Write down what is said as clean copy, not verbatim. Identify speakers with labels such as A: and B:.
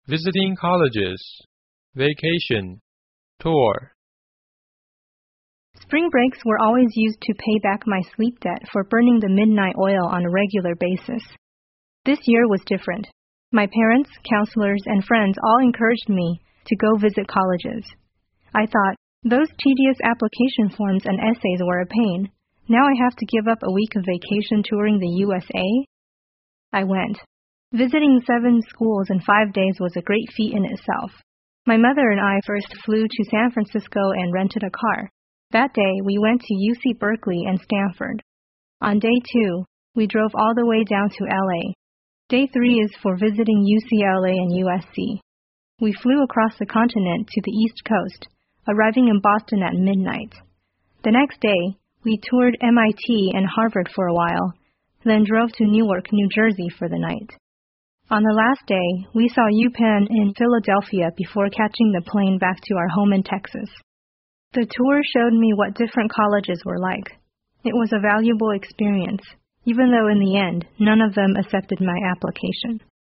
A: visiting colleges, vacation, tour.
B: Spring breaks were always used to pay back my sleep debt for burning the midnight oil on a regular basis. This year was different. My parents, counselors, and friends all encouraged me to go visit colleges. I thought, those tedious application forms and essays were a pain. Now I have to give up a week of vacation touring the USA? I went. Visiting 7 schools in 5 days was a great feat in itself. My mother and I first flew to San Francisco and rented a car. That day, we went to UC Berkeley and Stanford. On day 2, we drove all the way down to LA. Day 3 is for visiting UCLA and USC. We flew across the continent to the East Coast, arriving in Boston at midnight. The next day, we toured MIT and Harvard for a while, then drove to Newark, New Jersey for the night. On the last day, we saw UPenn in Philadelphia before catching the plane back to our home in Texas. The tour showed me what different colleges were like. It was a valuable experience, even though in the end, none of them accepted my application.